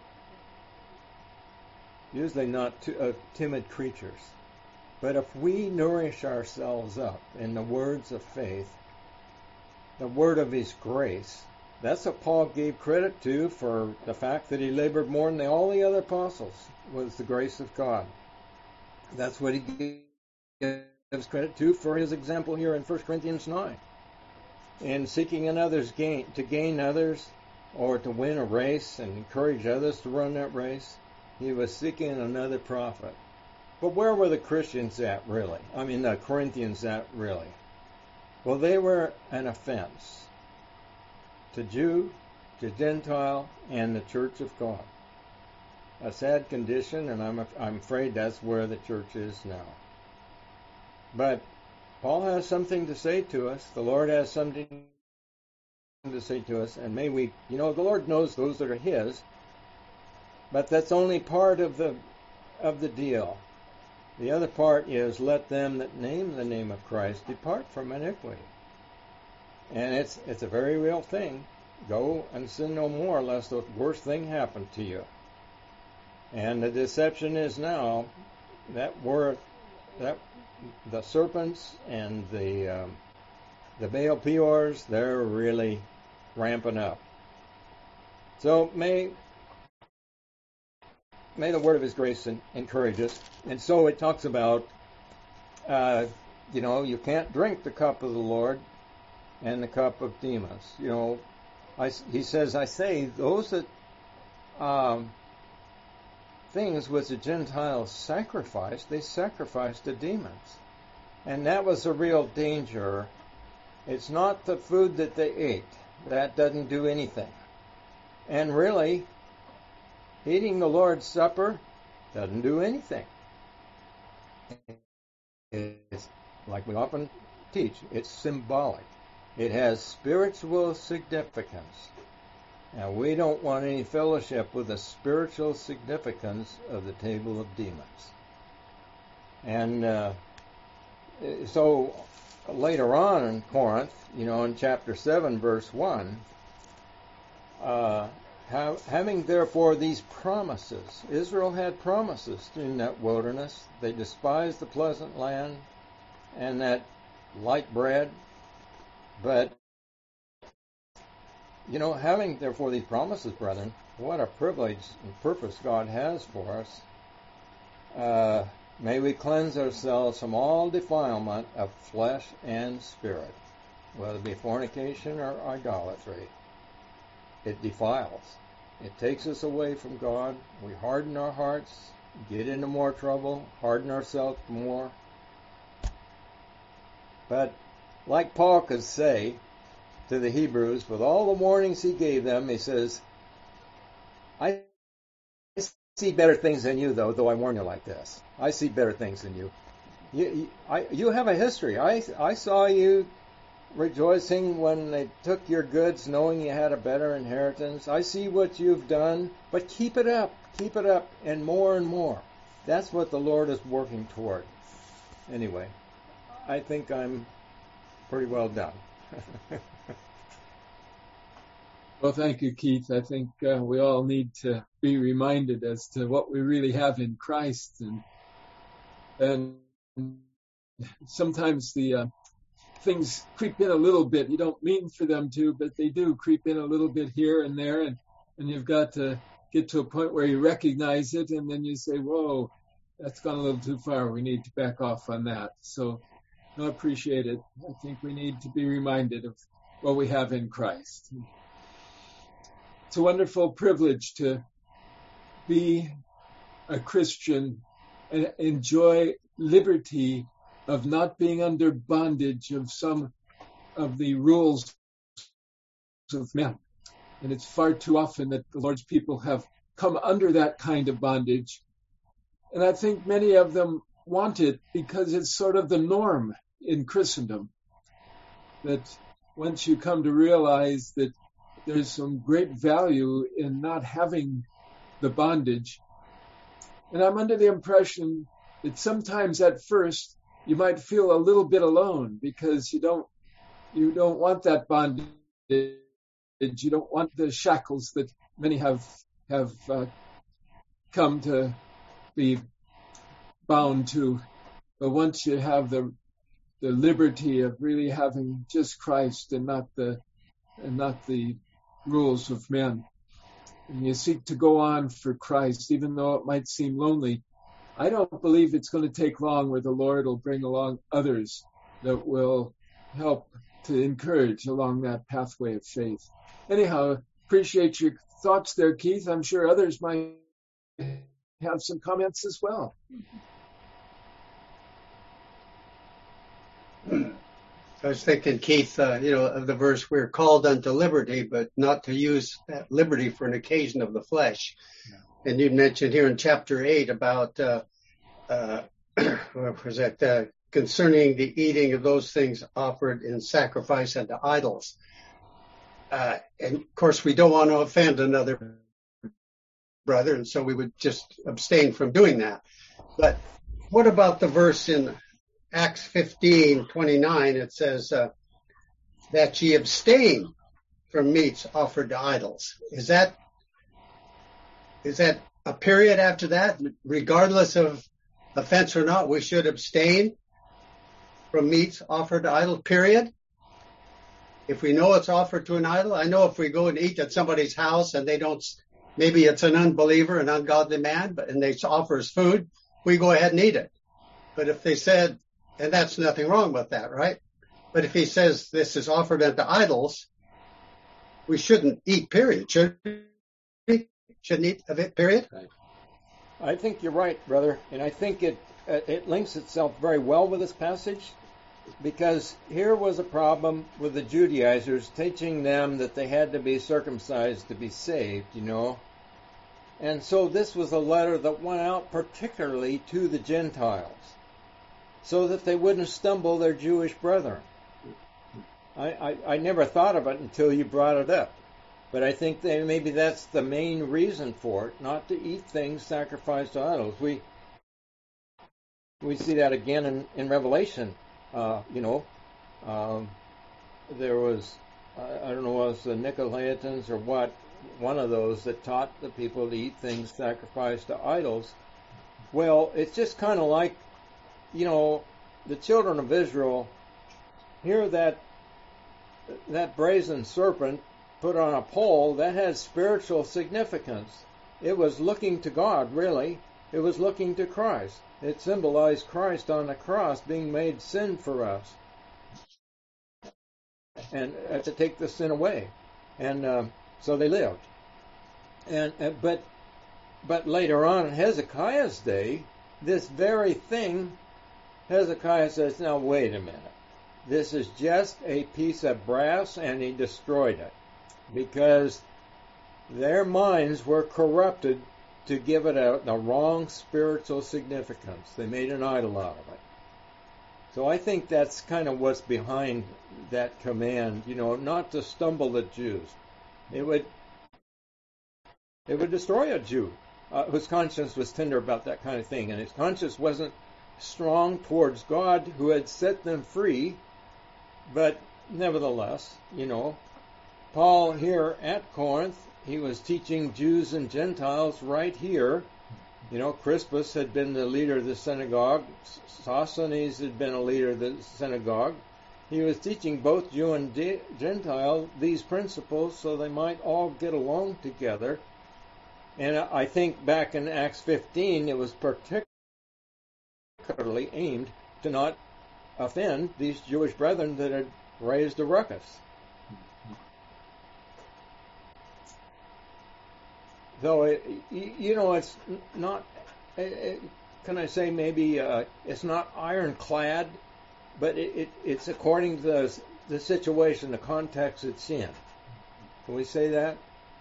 usually not too, uh, timid creatures. But if we nourish ourselves up in the words of faith, the word of his grace, that's what Paul gave credit to for the fact that he labored more than all the other apostles, was the grace of God. That's what he gives credit to for his example here in First Corinthians nine. In seeking another's gain, to gain others or to win a race and encourage others to run that race, he was seeking another profit. But where were the Christians at, really? I mean, the Corinthians at, really? Well, they were an offense to Jew, to Gentile, and the church of God. A sad condition, and I'm, I'm afraid that's where the church is now. But Paul has something to say to us. The Lord has something to say to us, and may we, you know, the Lord knows those that are his, but that's only part of the of the deal. The other part is, let them that name the name of Christ depart from iniquity. And it's it's a very real thing. Go and sin no more, lest the worst thing happen to you. And the deception is now that we're that the serpents and the um, the Baal Peors, they're really ramping up. So may may the word of his grace encourage us. And so it talks about, uh, you know, you can't drink the cup of the Lord and the cup of Demas. You know, I, he says, I say, those that um, things which the Gentiles sacrificed, they sacrificed to demons. And that was a real danger. It's not the food that they ate. That doesn't do anything. And really, eating the Lord's Supper doesn't do anything. It's, like we often teach, it's symbolic. It has spiritual significance. And we don't want any fellowship with the spiritual significance of the table of demons. And uh, so later on in Corinth, you know, in chapter seven, verse one, uh, have, having therefore these promises, Israel had promises in that wilderness. They despised the pleasant land and that light bread. But, you know, having therefore these promises, brethren, what a privilege and purpose God has for us. Uh, may we cleanse ourselves from all defilement of flesh and spirit, whether it be fornication or idolatry. It defiles. It takes us away from God. We harden our hearts, get into more trouble, harden ourselves more. But like Paul could say to the Hebrews, with all the warnings he gave them, he says, I see better things than you, though, though I warn you like this. I see better things than you. You, you, I, you have a history. I, I saw you rejoicing when they took your goods, knowing you had a better inheritance. I see what you've done, but keep it up. Keep it up, and more and more. That's what the Lord is working toward. Anyway, I think I'm pretty well done. Well, thank you, Keith. I think uh, we all need to be reminded as to what we really have in Christ, and and sometimes the uh, things creep in a little bit. You don't mean for them to, but they do creep in a little bit here and there, and and you've got to get to a point where you recognize it, and then you say, "Whoa, that's gone a little too far. We need to back off on that." So, I appreciate it. I think we need to be reminded of what we have in Christ. it's a wonderful privilege to be a Christian and enjoy liberty of not being under bondage of some of the rules of men. And it's far too often that the Lord's people have come under that kind of bondage. And I think many of them want it because it's sort of the norm in Christendom. That once you come to realize that there's some great value in not having the bondage. And I'm under the impression that sometimes at first you might feel a little bit alone because you don't you don't want that bondage. You don't want the shackles that many have have uh, come to be bound to. But once you have the the liberty of really having just Christ and not the and not the rules of men, and you seek to go on for Christ, even though it might seem lonely, I don't believe it's going to take long where the Lord will bring along others that will help to encourage along that pathway of faith. Anyhow, appreciate your thoughts there, Keith. I'm sure others might have some comments as well. I was thinking, Keith, uh, you know, of the verse, we're called unto liberty, but not to use that liberty for an occasion of the flesh. Yeah. And you mentioned here in chapter eight about, uh, uh, what was that, uh, concerning the eating of those things offered in sacrifice unto idols. Uh, and of course, we don't want to offend another brother, and so we would just abstain from doing that. But what about the verse in Acts fifteen twenty-nine? It says uh, that ye abstain from meats offered to idols. Is that is that a period after that? Regardless of offense or not, we should abstain from meats offered to idols, period? If we know it's offered to an idol, I know if we go and eat at somebody's house and they don't, maybe it's an unbeliever, an ungodly man, but and they offer us food, we go ahead and eat it. But if they said, and that's nothing wrong with that, right? But if he says this is offered unto idols, we shouldn't eat, period. Should we? Shouldn't eat of it, period? I think you're right, brother. And I think it it links itself very well with this passage, because here was a problem with the Judaizers teaching them that they had to be circumcised to be saved, you know. And so this was a letter that went out particularly to the Gentiles, so that they wouldn't stumble their Jewish brethren. I, I, I never thought of it until you brought it up. But I think that maybe that's the main reason for it, not to eat things sacrificed to idols. We we see that again in, in Revelation. Uh, you know, um, there was, I, I don't know, was the Nicolaitans or what, one of those that taught the people to eat things sacrificed to idols. Well, it's just kind of like, you know, the children of Israel, here that that brazen serpent put on a pole, that has spiritual significance. It was looking to God, really. It was looking to Christ. It symbolized Christ on the cross being made sin for us, and uh, to take the sin away. And uh, so they lived. And uh, but but later on in Hezekiah's day, this very thing, Hezekiah says, now wait a minute. This is just a piece of brass, and he destroyed it, because their minds were corrupted to give it a, the wrong spiritual significance. They made an idol out of it. So I think that's kind of what's behind that command, you know, not to stumble the Jews. It would it would destroy a Jew uh, whose conscience was tender about that kind of thing, and his conscience wasn't strong towards God who had set them free. But nevertheless, you know, Paul here at Corinth, he was teaching Jews and Gentiles right here. You know, Crispus had been the leader of the synagogue. Sosthenes had been a leader of the synagogue. He was teaching both Jew and Gentile these principles so they might all get along together. And I think back in Acts fifteen, it was particularly aimed to not offend these Jewish brethren that had raised a ruckus. though, it, you know, it's not, it, can I say maybe uh, it's not ironclad, but it, it, it's according to the, the situation, the context it's in. Can we say that?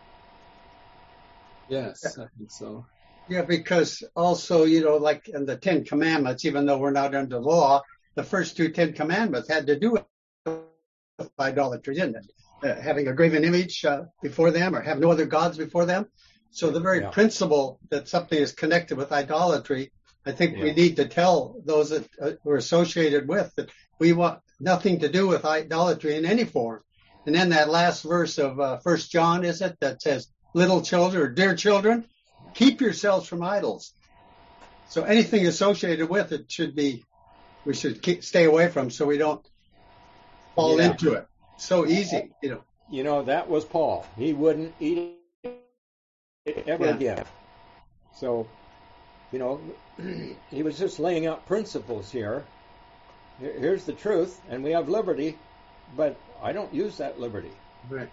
Yes, I think so. Yeah, because also, you know, like in the Ten Commandments, even though we're not under law, the first two Ten Commandments had to do with idolatry, didn't it? Uh, having a graven image uh, before them or have no other gods before them. So the very yeah. principle that something is connected with idolatry, I think yeah. we need to tell those that uh, we're associated with that we want nothing to do with idolatry in any form. And then that last verse of uh, First John, is it, that says, little children or dear children, keep yourselves from idols. So anything associated with it should be, we should keep, stay away from so we don't fall yeah. into it. So easy, you know. You know, that was Paul. He wouldn't eat it ever yeah. again. So, you know, he was just laying out principles here. Here's the truth, and we have liberty, but I don't use that liberty. Right.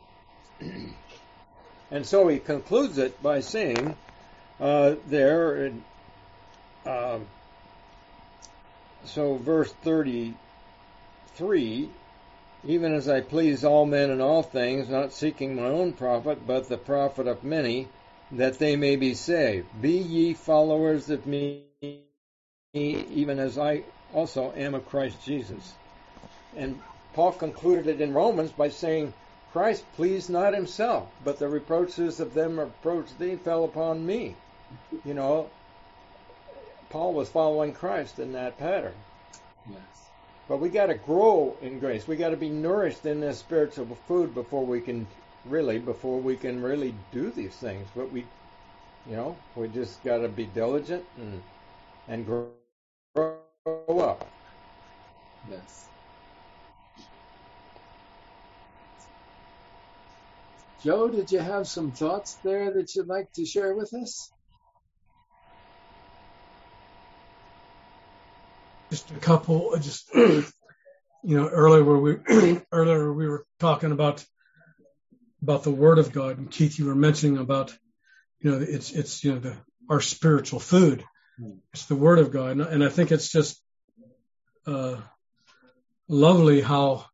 And so he concludes it by saying uh, there, in, uh, so verse thirty-three, even as I please all men in all things, not seeking my own profit, but the profit of many, that they may be saved. Be ye followers of me, even as I also am of Christ Jesus. And Paul concluded it in Romans by saying, Christ pleased not himself, but the reproaches of them reproached thee fell upon me. You know, Paul was following Christ in that pattern. Yes. But we got to grow in grace. We got to be nourished in this spiritual food before we can really, before we can really do these things. But we, you know, we just got to be diligent and and grow, grow up. Yes. Joe, did you have some thoughts there that you'd like to share with us? Just a couple. Just you know, earlier we earlier we were talking about about the Word of God, and Keith, you were mentioning about you know it's it's you know the our spiritual food. It's the Word of God, and, and I think it's just uh, lovely how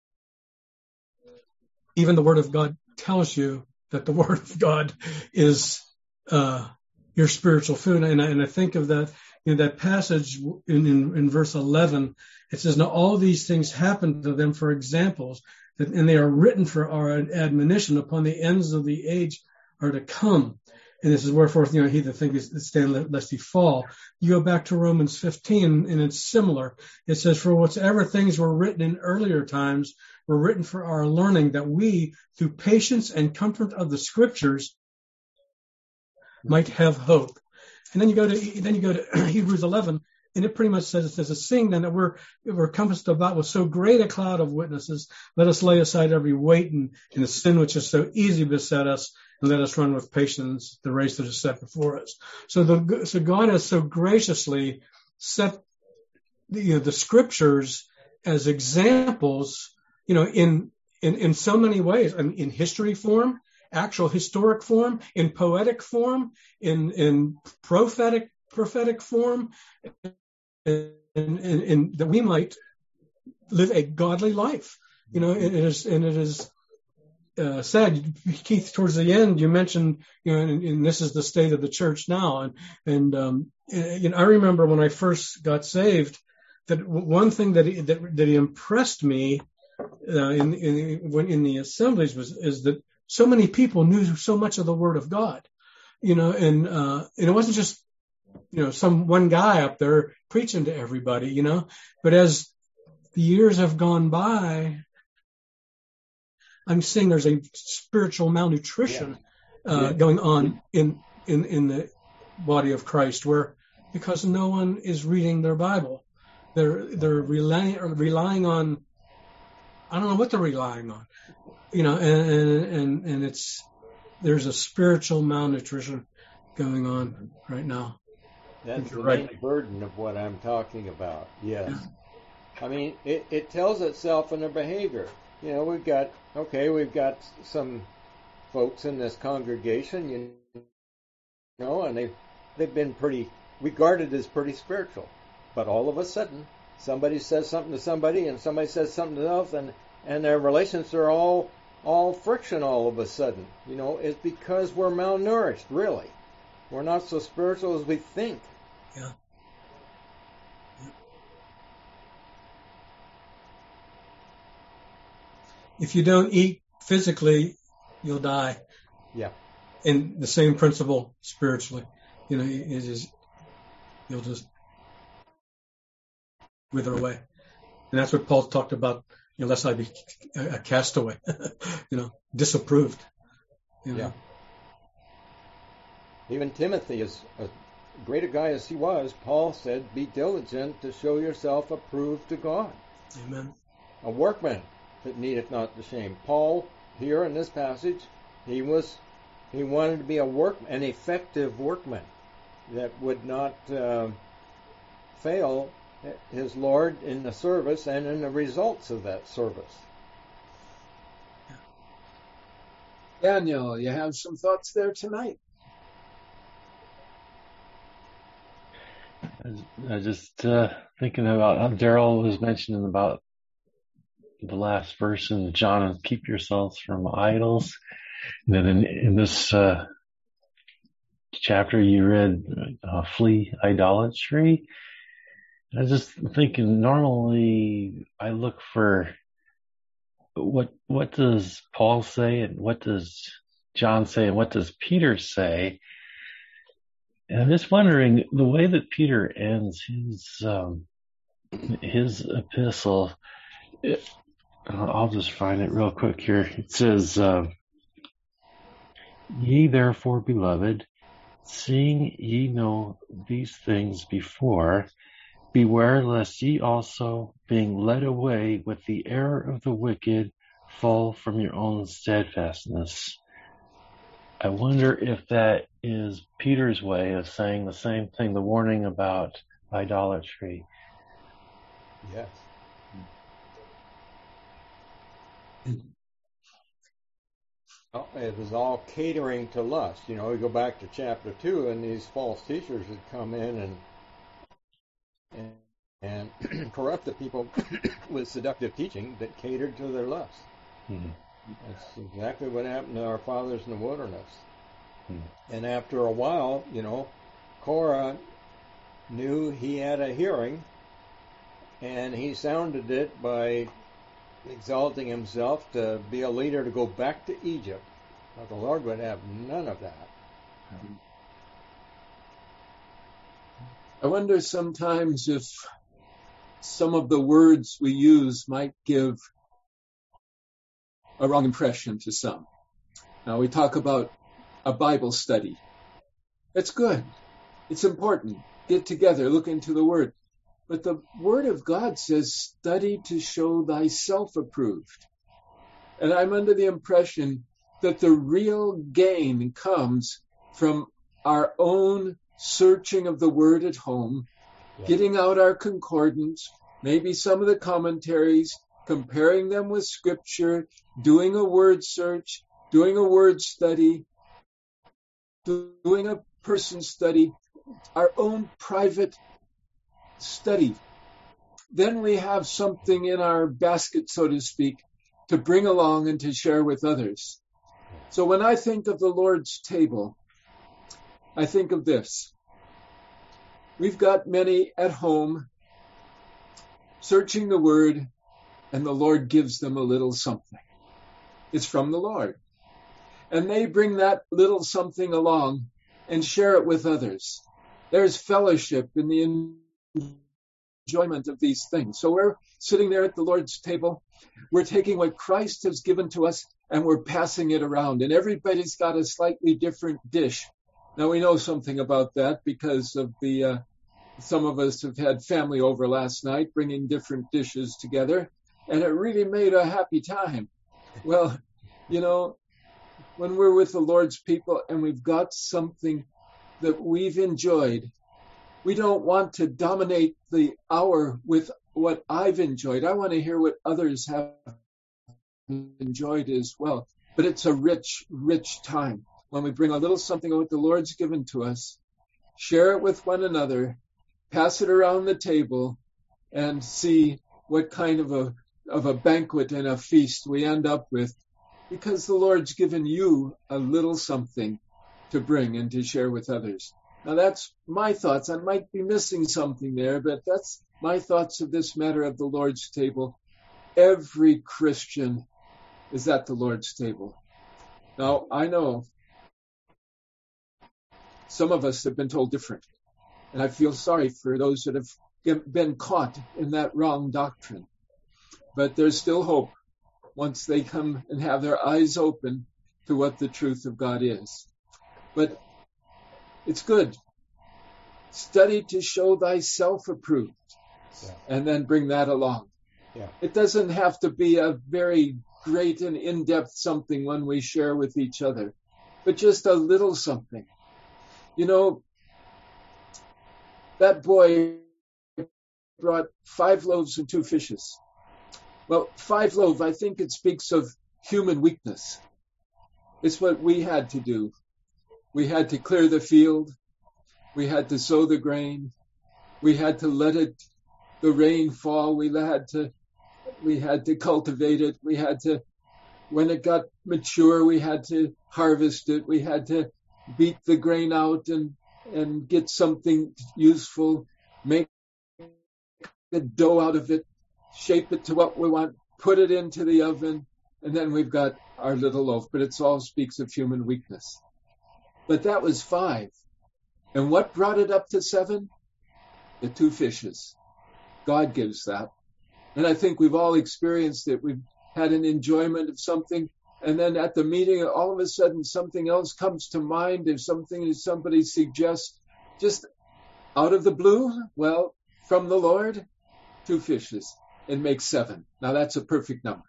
even the Word of God tells you that the Word of God is uh, your spiritual food. And I, and I think of that, you know, that passage in, in, in verse eleven. It says, now all these things happen to them for examples, that, and they are written for our admonition upon the ends of the age are to come. And this is wherefore, you know, he that thinketh stand lest he fall. You go back to Romans fifteen, and it's similar. It says, for whatsoever things were written in earlier times were written for our learning, that we, through patience and comfort of the Scriptures, might have hope. And then you go to then you go to Hebrews eleven, and it pretty much says, there's a saying then that we're we're compassed about with so great a cloud of witnesses. Let us lay aside every weight and, and the sin which is so easy beset us, and let us run with patience the race that is set before us. So the so God has so graciously set the, you know, the Scriptures as examples, you know, in in, in so many ways, in, in history form, actual historic form, in poetic form, in in prophetic prophetic form, and, and, and that we might live a godly life. You know, it is and it is uh, said, Keith, towards the end, you mentioned, you know, and, and this is the state of the church now, and and um, you know, I remember when I first got saved, that one thing that he, that that he impressed me uh, in in when in the assemblies was is that so many people knew so much of the Word of God, you know, and uh, and it wasn't just, you know, some one guy up there preaching to everybody, you know, but as the years have gone by, I'm seeing there's a spiritual malnutrition yeah. Uh, yeah. going on in, in in the body of Christ, where because no one is reading their Bible, they're they're relying relying on, I don't know what they're relying on, you know, and and and, and it's there's a spiritual malnutrition going on right now. That's the right. main burden of what I'm talking about. Yes. Yeah. I mean, it, it tells itself in their behavior. You know, we've got, okay, we've got some folks in this congregation, you know, and they've, they've been pretty regarded as pretty spiritual. But all of a sudden, somebody says something to somebody, and somebody says something to else, and, and their relations are all all friction all of a sudden. You know, it's because we're malnourished, really. We're not so spiritual as we think. Yeah. If you don't eat physically, you'll die. Yeah. And the same principle spiritually. You know, it is, you'll just wither away. And that's what Paul talked about, you know, lest I be a castaway, you know, disapproved. You know? Yeah. Even Timothy, as a great a guy as he was, Paul said, be diligent to show yourself approved to God. Amen. A workman that needeth not the shame. Paul, here in this passage, he was, he wanted to be a work, an effective workman that would not uh, fail his Lord in the service and in the results of that service. Daniel, you have some thoughts there tonight? I was just uh, thinking about how Daryl was mentioning about the last verse in John, keep yourselves from idols. And then in, in this uh, chapter you read, uh, flee idolatry. I was just thinking, normally I look for what what does Paul say and what does John say and what does Peter say. And I'm just wondering, the way that Peter ends his um, his epistle, it, I'll just find it real quick here. It says, uh, ye therefore, beloved, seeing ye know these things before, beware lest ye also, being led away with the error of the wicked, fall from your own steadfastness. I wonder if that is Peter's way of saying the same thing, the warning about idolatry. Yes. Well, it was all catering to lust. You know, we go back to chapter two, and these false teachers had come in and and, and corrupt the people with seductive teaching that catered to their lust. Mm-hmm. That's exactly what happened to our fathers in the wilderness. Mm-hmm. And after a while, you know, Korah knew he had a hearing, and he sounded it by exalting himself to be a leader to go back to Egypt. But the Lord would have none of that. I wonder sometimes if some of the words we use might give a wrong impression to some. Now, we talk about a Bible study. It's good. It's important. Get together, look into the Word. But the Word of God says, study to show thyself approved. And I'm under the impression that the real gain comes from our own searching of the Word at home, yeah. Getting out our concordance, maybe some of the commentaries, comparing them with Scripture, doing a word search, doing a word study, doing a person study, our own private study. Then we have something in our basket, so to speak, to bring along and to share with others. So when I think of the Lord's table, I think of this. We've got many at home searching the Word, and the Lord gives them a little something. It's from the Lord. And they bring that little something along and share it with others. There's fellowship in the enjoyment of these things. So we're sitting there at the Lord's table. We're taking what Christ has given to us and we're passing it around. And everybody's got a slightly different dish. Now we know something about that because of the, uh, some of us have had family over last night bringing different dishes together. And it really made a happy time. Well, you know, when we're with the Lord's people and we've got something that we've enjoyed, we don't want to dominate the hour with what I've enjoyed. I want to hear what others have enjoyed as well. But it's a rich, rich time. when we bring a little something of what the Lord's given to us, share it with one another, pass it around the table, and see what kind of a of a banquet and a feast we end up with, because the Lord's given you a little something to bring and to share with others. Now that's my thoughts. I might be missing something there, but that's my thoughts of this matter of the Lord's table. Every Christian is at the Lord's table. Now, I know some of us have been told different, and I feel sorry for those that have been caught in that wrong doctrine. But there's still hope once they come and have their eyes open to what the truth of God is. But it's good. Study to show thyself approved, yeah. And then bring that along. Yeah. It doesn't have to be a very great and in-depth something when we share with each other, but just a little something. You know, that boy brought five loaves and two fishes. Well, five loaves, I think it speaks of human weakness. It's what we had to do. We had to clear the field. We had to sow the grain. We had to let it, the rain fall. We had to, we had to cultivate it. We had to, when it got mature, we had to harvest it. We had to beat the grain out and, and get something useful, make a dough out of it, shape it to what we want, put it into the oven, and then we've got our little loaf. But it all speaks of human weakness. But that was five. And what brought it up to seven? The two fishes. God gives that. And I think we've all experienced it. We've had an enjoyment of something, and then at the meeting, all of a sudden something else comes to mind, if something that somebody suggests, just out of the blue, well, from the Lord, two fishes. It makes seven. Now that's a perfect number.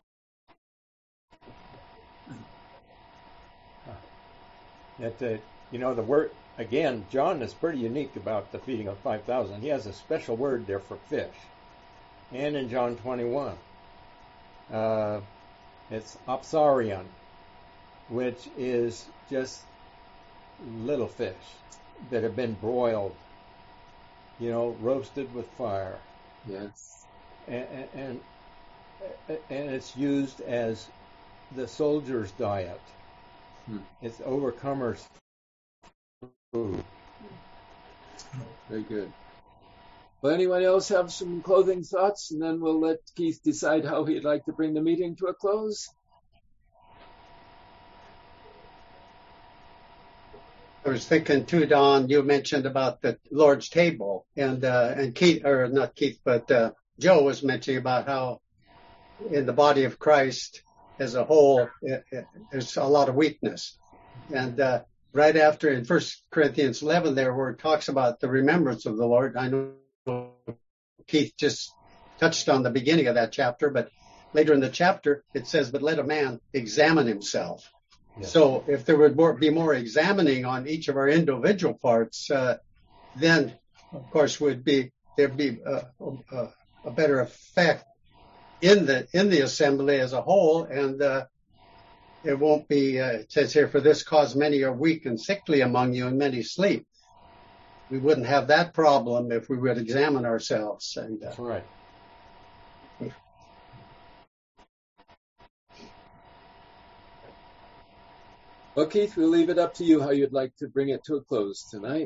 That, uh, you know, the word, again, John is pretty unique about the feeding of five thousand. He has a special word there for fish. And in John twenty-one, uh, it's opsarion, which is just little fish that have been broiled, you know, roasted with fire. Yes. And, and, and it's used as the soldier's diet. Hmm. It's overcomers' food. Very good. Well, anyone else have some closing thoughts? And then we'll let Keith decide how he'd like to bring the meeting to a close. I was thinking too, Don, you mentioned about the Lord's table, and uh, and Keith, or not Keith, but uh, Joe was mentioning about how in the body of Christ as a whole, it, it, there's a lot of weakness. And uh, right after in First Corinthians eleven there, where it talks about the remembrance of the Lord, I know Keith just touched on the beginning of that chapter, but later in the chapter it says, but let a man examine himself. Yes. So if there would more, be more examining on each of our individual parts, uh, then of course would be there'd be a, a, a better effect in the in the assembly as a whole, and uh, it won't be. Uh, it says here, for this cause many are weak and sickly among you, and many sleep. We wouldn't have that problem if we would examine ourselves. And uh, that's right. Well, Keith, we'll leave it up to you how you'd like to bring it to a close tonight.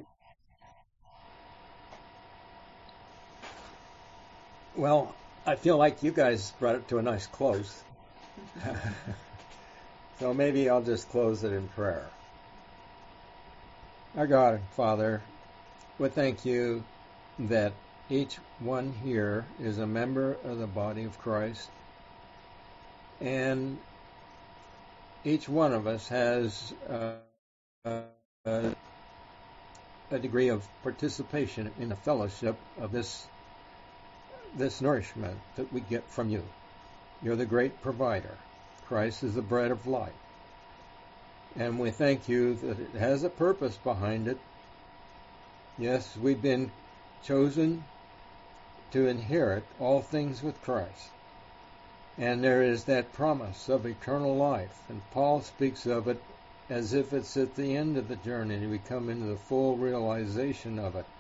Well, I feel like you guys brought it to a nice close. So maybe I'll just close it in prayer. Our God and Father, we thank you that each one here is a member of the body of Christ, and each one of us has uh, uh, a degree of participation in the fellowship of this this nourishment that we get from you. You're the great provider. Christ is the bread of life. And we thank you that it has a purpose behind it. Yes, we've been chosen to inherit all things with Christ. And there is that promise of eternal life. And Paul speaks of it as if it's at the end of the journey and we come into the full realization of it.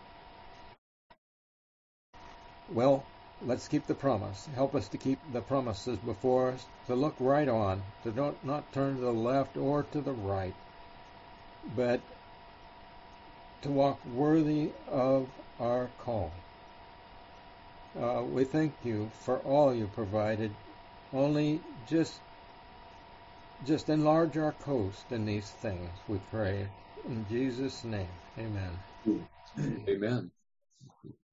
Well, let's keep the promise. Help us to keep the promises before us, to look right on, to don't, not turn to the left or to the right, but to walk worthy of our call. Uh, we thank you for all you provided. Only just just enlarge our coast in these things, we pray. In Jesus' name, amen. Amen.